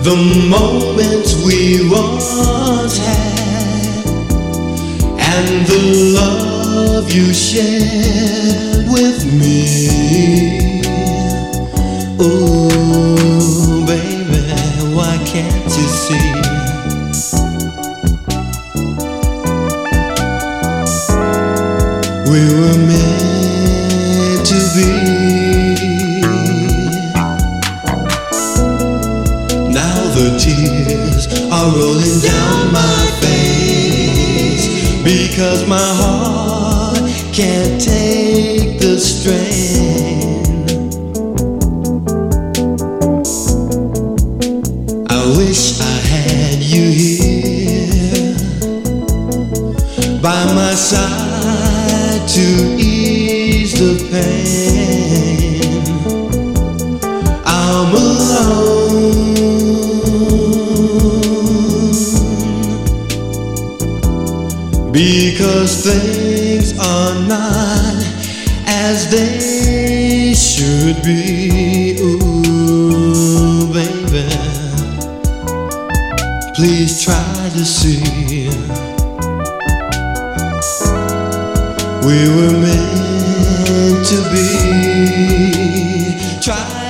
the moments we once had, and the love you shared with me. Oh, baby, why can't you see? We were meant to be. Now the tears are rolling down my face, because my heart can't take the strain. I wish I had you here by my side to ease the pain. I'm alone, because things are not as they should be. Ooh, baby, please try to see. We were meant to be. Try